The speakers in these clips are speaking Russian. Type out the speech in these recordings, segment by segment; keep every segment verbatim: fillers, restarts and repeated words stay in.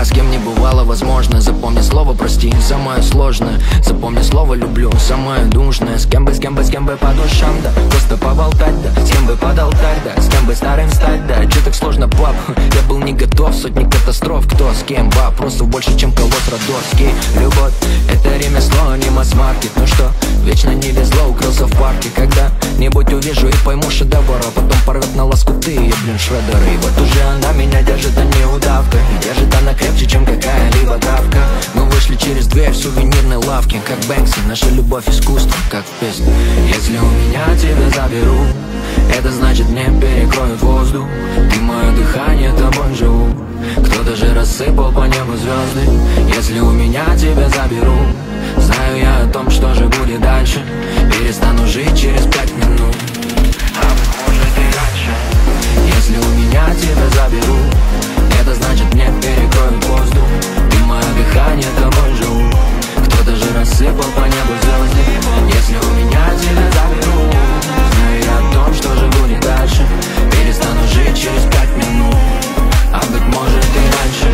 с кем не бывало возможно. Запомни слово прости, самое сложное. Запомни слово люблю, самое душное. С кем бы, с кем бы, с кем бы по душам, да. Просто поболтать, да. С кем бы под алтарь, да. С кем бы старым стать, да. Че так сложно, пап? Я был не готов, сотни катастроф. Кто с кем, вопросов больше, чем колосс Родовский. Любовь, это ремесло, не масс-маркет. Ну что, вечно не везло, укрылся в парке. Когда-нибудь увижу и пойму шедевр, а потом порвет на лоскуты, я, блин, шредеры. И вот уже она меня держит, а не удавка. И держит она крепче, чем какая-либо травка. Мы вышли через дверь в сувенирной лавке, как Бэнкси, наша любовь искусство, как песня. Если у меня тебя заберу, это значит мне перекроют воздух. Ты мое дыхание, тобой живу. Кто-то же рассыпал по небу звезды. Если у меня тебя заберу, знаю я о том, что же будет дальше. Перестану жить через пять минут, а может и раньше. Если у меня тебя заберу, это значит мне перекроют воздух. Ты мое дыхание, тобой живу. Кто-то же рассыпал по небу звезды. Если у меня тебя заберу, знаю я о том, что же будет дальше. Перестану жить через пять минут, а быть может и раньше.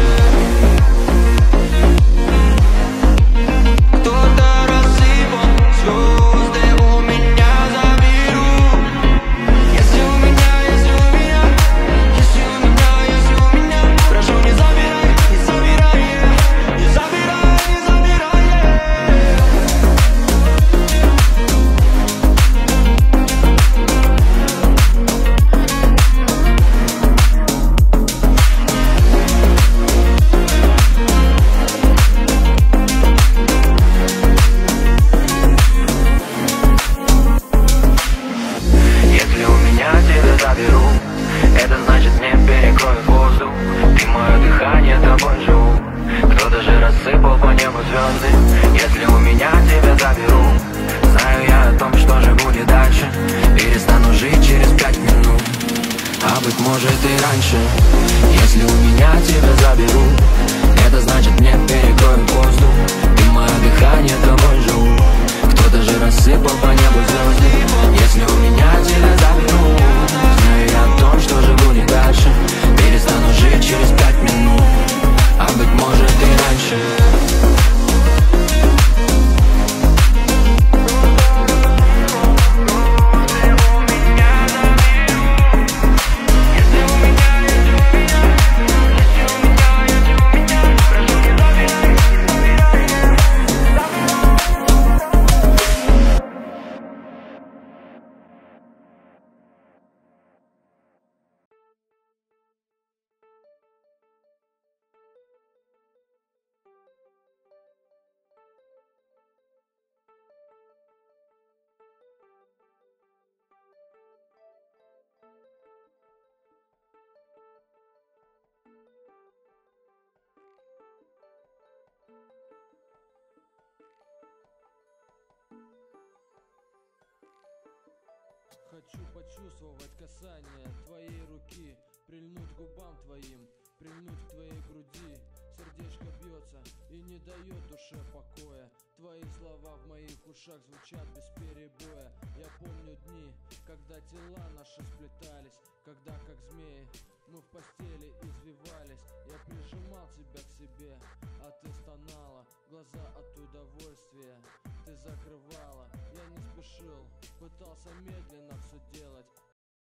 Хочу почувствовать касание твоей руки, прильнуть к губам твоим, прильнуть к твоей груди. Сердечко бьется и не дает душе покоя. Твои слова в моих ушах звучат без перебоя. Я помню дни, когда тела наши сплетались, когда как змеи мы в постели извивались. Я прижимал тебя к себе, а ты стонала, глаза от удовольствия ты закрывала. Я не спешил, пытался медленно все делать,